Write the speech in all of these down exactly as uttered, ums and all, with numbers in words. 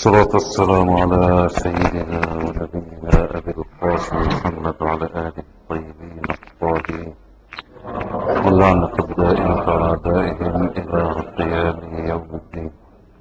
والصلاة والسلام على سيدنا ونبينا أبي القاسم محمد وعلى آله الطيبين الطاهرين واللعنة الدائمة على أعدائهم إلى قيام يوم الدين.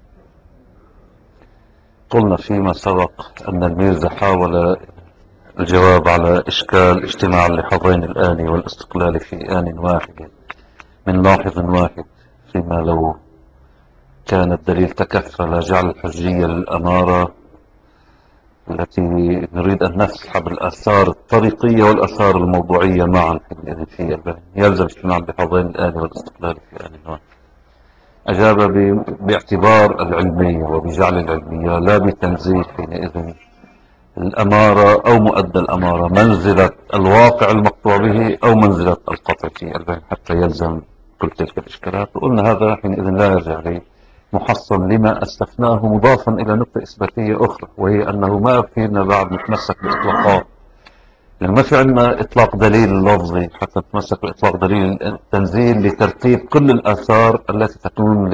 قلنا فيما سبق أن الميرزا حاول الجواب على إشكال اجتماع اللحظين الآن والاستقلال في آن واحد من لاحظ واحد، فيما لو كان الدليل تكفل جعل الحجية للأمارة التي نريد أن نسحب الآثار الطريقية والآثار الموضوعية معا في البيان، يلزم اجتماع بحظين الآن والاستقلال في آن واحد. أجاب باعتبار العلمية وبجعل العلمية لا بتنزيل حينئذ الأمارة أو مؤدى الأمارة منزلة الواقع المقطوع به أو منزلة القطع في البيان حتى يلزم كل تلك الإشكالات. وقلنا هذا حينئذ لا يرجع لي محصل لما استثناه مضافا إلى نقطة إثباتية أخرى، وهي أنه ما فينا بعد نتمسك بإطلاقات، لأن ما في عندنا إطلاق دليل لفظي حتى نتمسك بإطلاق دليل التنزيل لترتيب كل الآثار التي تكون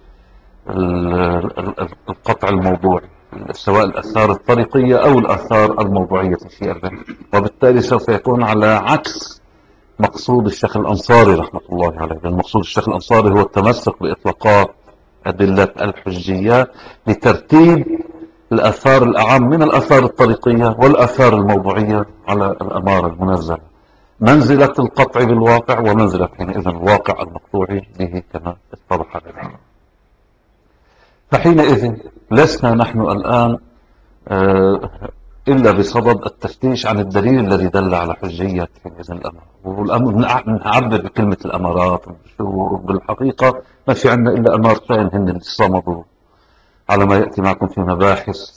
للقطع الموضوعي، سواء الآثار الطريقية أو الآثار الموضوعية في البيان. وبالتالي سوف يكون على عكس مقصود الشيخ الأنصاري رحمة الله عليه، لأن مقصود الشيخ الأنصاري هو التمسك بإطلاقات أدلة الحجية لترتيب الآثار الأعم من الآثار الطريقية والآثار الموضوعية على الأمارة المنزلة، منزلة القطع بالواقع ومنزلة حينئذ الواقع المقطوع به كما اتضح لنا. فحينئذ لسنا نحن الآن إلا بصدد التفتيش عن الدليل الذي دل على حجية حينئذ الأمر، والأمر نعبر بكلمة الأمارات بالحقيقة ما في عندنا إلا أمارتين هن اللي صمدوا على ما يأتي معكم في مباحث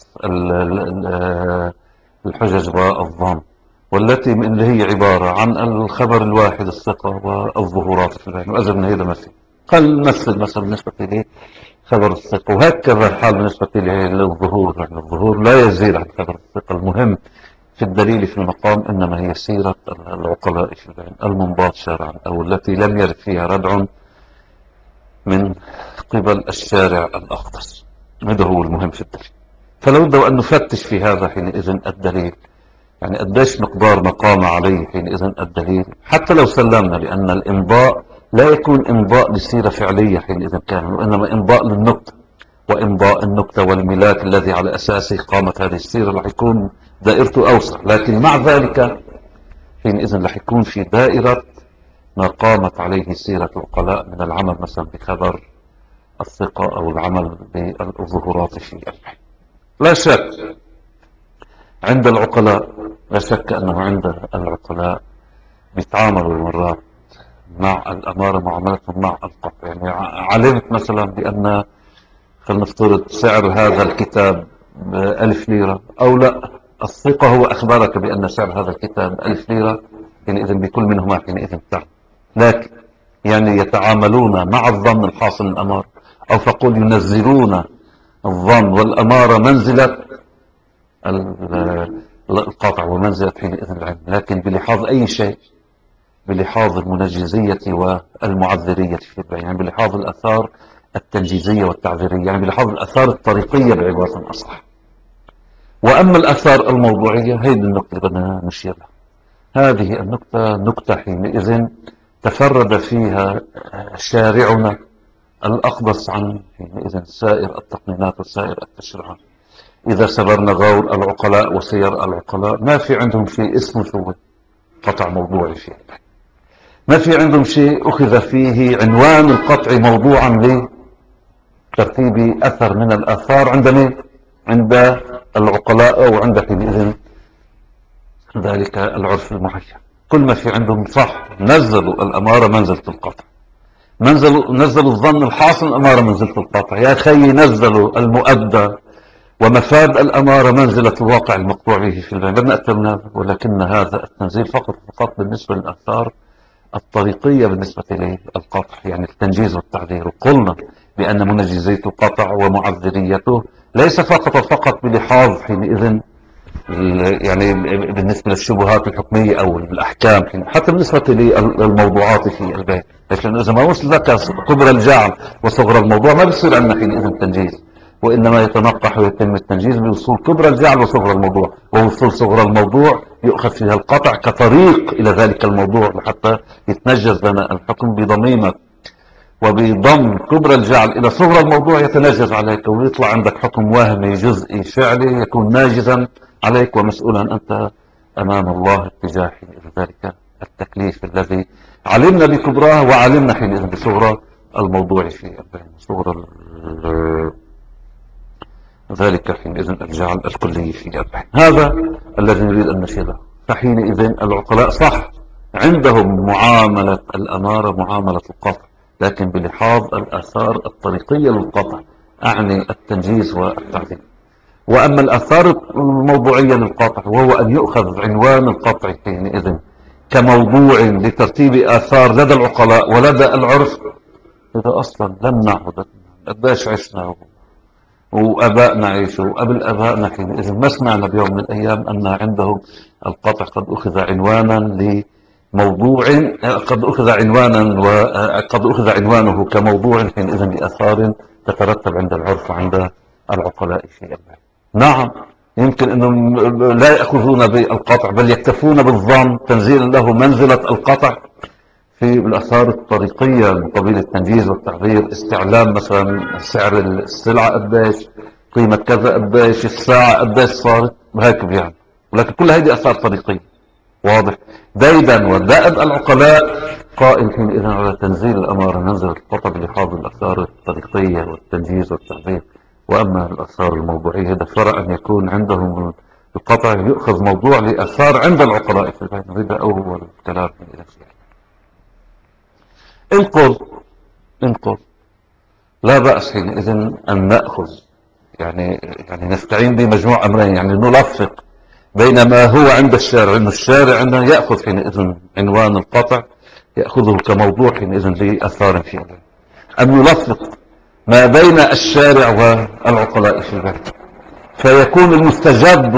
الحجج والظن، والتي اللي هي عبارة عن الخبر الواحد الثقة والظهورات في العين، وأزل من هذا ما في. قال نمثل مثلا بالنسبة لي خبر الثقة، وهكذا الحال بالنسبة للظهور، يعني الظهور لا يزيد عن خبر الثقة. المهم في الدليل في المقام إنما هي سيرة العقلاء في العين المنضات شرعا أو التي لم يرد فيها ردع من قبل الشارع الأختص. هذا هو المهم في الدليل. فلو بد أن نفتش في هذا حينئذ الدليل، يعني قديش مقدار مقام عليه حينئذ الدليل، حتى لو سلمنا لأن الإمضاء لا يكون إمضاء لسيرة فعلية حينئذ كامل، وإنما إمضاء للنكتة، وإمضاء النكتة والملاك الذي على أساسه قامت هذه السيرة رح يكون دائرته أوسع، لكن مع ذلك حينئذ رح يكون في دائرة ما قامت عليه سيرة العقلاء من العمل مثلا بخبر الثقة أو العمل بالظهورات في الحي. لا شك عند العقلاء، لا شك أنه عند العقلاء بيتعاملوا مرات مع الأمارة معاملتهم مع القطع. يعني علمت مثلا بأن فلنفترض سعر هذا الكتاب ألف ليرة أو لا، الثقة هو أخبرك بأن سعر هذا الكتاب ألف ليرة، حينئذ بكل منهما حينئذ تعلم. لكن يعني يتعاملون مع الظن الحاصل الأمارة، أو فقل ينزلون الظن والأمارة منزلة القطع ومنزلة حينئذ العلم، لكن بلحاظ أي شيء، بلحاظ المنجزية والمعذرية في البيان، يعني بلحاظ الأثار التنجيزية والتعذيرية، يعني بلحاظ الأثار الطريقية بعبارة أصح. وأما الأثار الموضوعية هذه النقطة اللي بدنا نشير لها. هذه النقطة نقطة حينئذ تفرد فيها شارعنا الأقدس عن حينئذ سائر التقنينات وسائر التشريعات. إذا سبرنا غور العقلاء وسير العقلاء ما في عندهم شيء اسمه شو قطع موضوعي فيه، ما في عندهم شيء أخذ فيه عنوان القطع موضوعا لترتيب أثر من الآثار عند مين؟ عند العقلاء أو عند حينئذ ذلك العرف المعين. كل ما في عندهم صح نزلوا الأمارة منزلة القطع، نزلوا نزلوا الظن الحاصل الأمارة منزلة القطع. يا أخي نزلوا المؤدى ومفاد الأمارة منزلة الواقع المقطوع به في البيان. بدنا أكثر من هذا، ولكن هذا التنزيل فقط فقط بالنسبة للآثار الطريقية بالنسبة للقطع، يعني التنجيز والتعذير. وقلنا بأن منجزيته قطع ومعذريته ليس فقط فقط بلحاظ حينئذ يعني بالنسبة للشبهات الحكمية أو الأحكام، حتى بالنسبة للموضوعات في البيت، لكن إذا ما وصل ذكر كبر الجعل وصغر الموضوع ما بيصير عندنا حينئذ تنجيز، وإنما يتنقح ويتم التنجيز بوصول كبرى الجعل وصغرى الموضوع، ووصول صغرى الموضوع يؤخذ فيها القطع كطريق إلى ذلك الموضوع حتى يتنجز لنا الحكم بضميمة وبضم كبرى الجعل إلى صغرى الموضوع يتنجز عليك، ويطلع عندك حكم وهمي جزئي فعلي يكون ناجزا عليك ومسؤولا أنت أمام الله اتجاه ذلك التكليف الذي علمنا بكبراه وعلمنا حينئذ بصغرى الموضوع في البين، صغرى ذلك حينئذ الجعل الكلي في البين. هذا الذي نريد أن نشيره. فحينئذ العقلاء صح عندهم معاملة الأمارة معاملة القطع، لكن بلحاظ الآثار الطريقية للقطع، أعني التنجيز والتعذيب. وأما الآثار الموضوعية للقطع وهو أن يؤخذ عنوان القطع حينئذ كموضوع لترتيب آثار لدى العقلاء ولدى العرف، إذا أصلا لم نعهد قداش عشنا وأبائنا عيشوا وقبل أبائنا حينئذ ما سمعنا بيوم من الأيام أن عندهم القطع قد أخذ عنوانا لموضوع، قد أخذ عنوانا وقد أخذ عنوانه كموضوع حينئذ لآثار تترتب عند العرف وعند العقلاء في الباب. نعم يمكن أنهم لا يأخذون بالقطع بل يكتفون بالظن تنزيلا له منزلة القطع في الآثار الطريقية من قبيل التنجيز والتعبير، استعلام مثلا سعر السلعة قديش، قيمة كذا قديش، الساعة قديش صارت، وهيك يعني. ولكن كل هذه آثار طريقية واضح. ديدا ودائب العقلاء قائم حينئذ على تنزيل الأمارة منزل القطع بلحاظ الآثار الطريقية والتنجيز والتعبير. وأما الآثار الموضوعية هذا فرع أن يكون عندهم القطع يؤخذ موضوع لآثار عند العقلاء في البين. هذا أول كلام من إلى فيه. انقل انقل لا بأس حينئذ أن نأخذ يعني يعني نستعين بمجموع أمرين، يعني نلفق بين ما هو عند الشارع، إنه الشارع عندنا يأخذ حينئذ عنوان القطع يأخذه كموضوع حينئذ لأثار فيه، أن نلفق ما بين الشارع والعقلاء في البيت، فيكون المستجد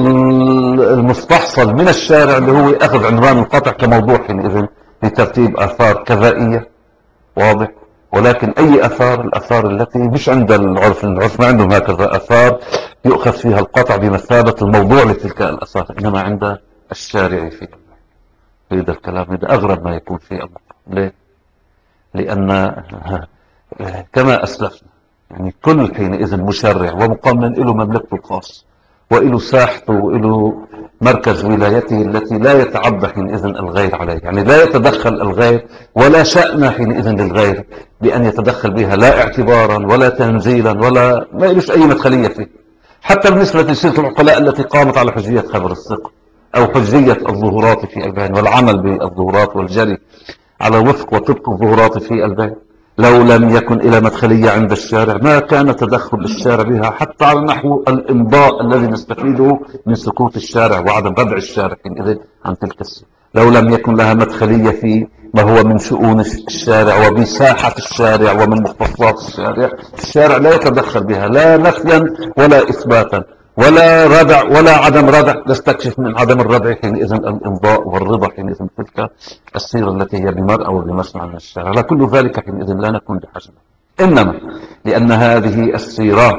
والمستحصل من الشارع اللي هو أخذ عنوان القطع كموضوع حينئذ لترتيب آثار كذائية واضح. ولكن أي أثار الأثار التي مش عند العرف، العرف ما عندهم هكذا أثار يؤخذ فيها القطع بمثابة الموضوع لتلك الأثار، إنما عند الشارع فيه. هذا الكلام هذا أغرب ما يكون في المقام. ليه؟ لأن كما أسلفنا يعني كل حينئذ مشرع ومقنن له مملكته الخاص وإله ساحته وإله مركز ولايته التي لا يتعدى حينئذ الغير عليه، يعني لا يتدخل الغير ولا شأن حينئذ للغير بأن يتدخل بها لا اعتبارا ولا تنزيلا ولا ما يلوش أي مدخلية فيه. حتى بالنسبة لسلسلة العقلاء التي قامت على حجية خبر الثقة أو حجية الظهورات في البين والعمل بالظهورات والجري على وفق وطبق الظهورات في البين، لو لم يكن إلى مدخلية عند الشارع ما كان تدخل الشارع بها حتى على نحو الإمضاء الذي نستفيده من سكوت الشارع وعدم ردع الشارع إذن عن تلك السنة. لو لم يكن لها مدخلية في ما هو من شؤون الشارع وبساحة الشارع ومن مختصات الشارع، الشارع لا يتدخل بها لا نفيا ولا إثباتا ولا ردع ولا عدم ردع. نستكشف من عدم الردع حينئذ الإمضاء والرضا حينئذ تلك السيرة التي هي بمرأة وبمسمع من الشارع. لا كل ذلك حينئذ لا نكون بحاجة، إنما لأن هذه السيرة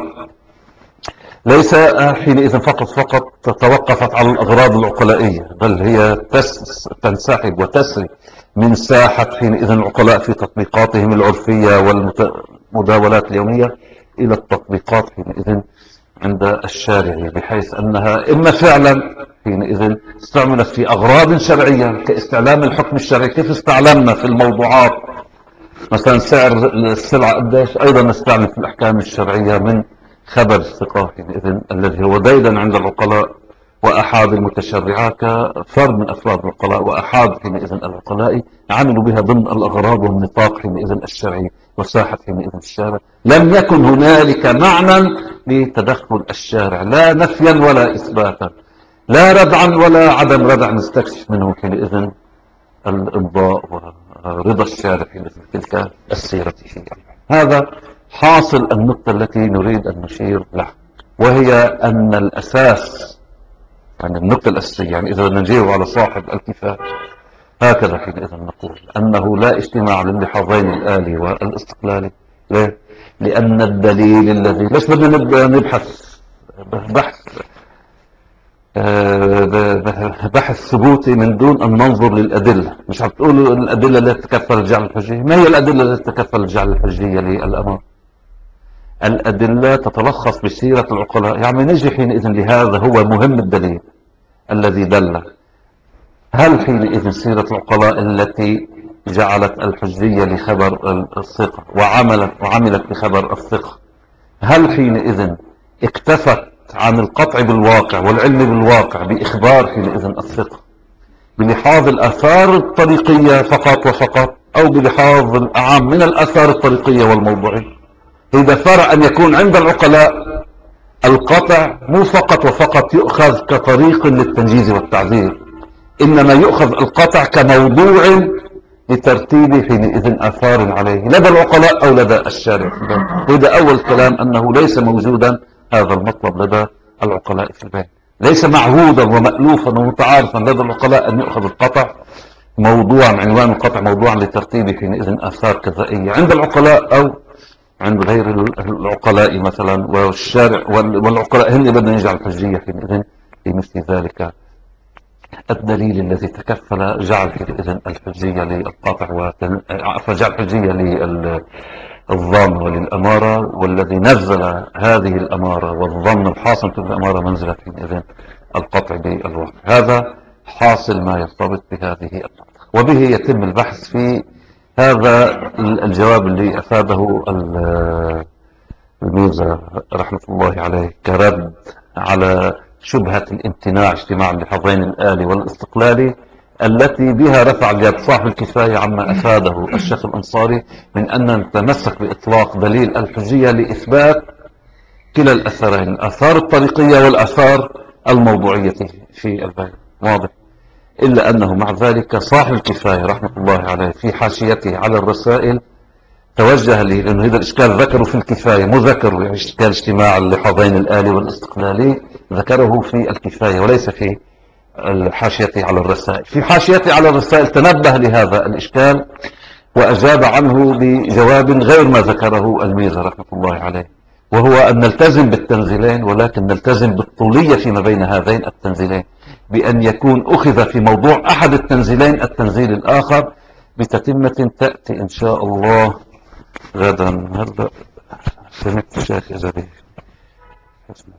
ليس حينئذ فقط فقط توقفت على الأغراض العقلائية، بل هي تنسحب وتسري من ساحة حينئذ العقلاء في تطبيقاتهم العرفية والمداولات اليومية إلى التطبيقات حينئذ عند الشارع، بحيث أنها إما فعلا حينئذ استعملت في أغراض شرعية كاستعلام الحكم الشرعي، كيف استعلمنا في الموضوعات مثلا سعر السلعة قديش، أيضا نستعمل في الأحكام الشرعية من خبر الثقة حينئذ الذي هو ديدا عند العقلاء وأحاد المتشرعات كفرد من أفراد العقلاء، وأحاد حينئذ العقلاء عملوا بها ضمن الأغراض والنطاق حينئذ الشرعي وساحة حينئذ الشارع. لم يكن هنالك معنى لتدخل الشارع لا نفيا ولا إثباتا، لا ردعا ولا عدم ردع نستكشف منه حينئذ الإمضاء ورضا الشارع حينئذ تلك السيرة فيه. هذا حاصل النقطة التي نريد أن نشير لها، وهي أن الأساس يعني النقطة الأساسية، يعني إذا نجيب على صاحب الكفاية هكذا حينئذ نقول أنه لا اجتماع للحظين الآلي والاستقلالي ليه؟ لأن الدليل الذي ليش بدنا نبدأ نبحث بحث آه، بحث ثبوتي من دون أن ننظر للأدلة؟ مش عم تقولوا الأدلة التي تكفل الجعل الحجية؟ ما هي الأدلة التي تكفل الجعل الحجية للأمر؟ الأدلة تتلخص بسيرة العقلاء. يعني نجي حينئذ لهذا هو مهم الدليل الذي دل. هل حينئذ سيرة العقلاء التي جعلت الحجية لخبر الثقة وعملت وعملت بخبر الثقة، هل حينئذ اكتفت عن القطع بالواقع والعلم بالواقع بإخبار حينئذ الثقة بلحاظ الآثار الطريقية فقط وفقط، أو بلحاظ الأعم من الآثار الطريقية والموضوعية؟ إذا فرع أن يكون عند العقلاء القطع مو فقط وفقط يؤخذ كطريق للتنجيز والتعذير، إنما يؤخذ القطع كموضوع لترتيب حينئذ آثار عليه لدى العقلاء أو لدى الشارع. وإذا أول كلام أنه ليس موجودا هذا المطلب لدى العقلاء في البيت، ليس معهودا ومألوفا ومتعارفا لدى العقلاء أن يؤخذ القطع موضوعا، عنوان القطع موضوعا لترتيب حينئذ آثار كذائية عند العقلاء أو عند غير العقلاء مثلا. والشارع والعقلاء هن بدنا نجعل الحجية حينئذ في مثل ذلك الدليل الذي تكفل جعل حينئذ الحجية للقاطع وجعل الحجية للظن وللأمارة، والذي نزل هذه الأمارة والظن الحاصل في الأمارة منزلة حينئذ القطع بالواقع. هذا حاصل ما يرتبط بهذه النقطة، وبه يتم البحث في هذا الجواب اللي أفاده الميزة رحمة الله عليه كرد على شبهة الامتناع اجتماع اللحظين الآلي والاستقلالي، التي بها رفع جاب صاحب الكفاية عما أفاده الشيخ الأنصاري من أن نتمسك بإطلاق دليل الحجية لإثبات كلا الأثرين، الآثار الطريقية والآثار الموضوعية في البيان. واضح؟ إلا أنه مع ذلك صاحب الكفاية رحمة الله عليه في حاشيته على الرسائل توجه لي، لأنه هذا الإشكال ذكره في الكفاية، مو ذكره إشكال اجتماع اللحظين الآلي والاستقلالي، ذكره في الكفاية وليس في حاشيته على الرسائل. في حاشيته على الرسائل تنبه لهذا الإشكال وأجاب عنه بجواب غير ما ذكره الميزة رحمة الله عليه، وهو أن نلتزم بالتنزيلين، ولكن نلتزم بالطولية فيما بين هذين التنزيلين، بأن يكون أخذ في موضوع أحد التنزيلين التنزيل الآخر بتتمة تأتي إن شاء الله غدا. هلا سمعت الشيخ يا زبيب.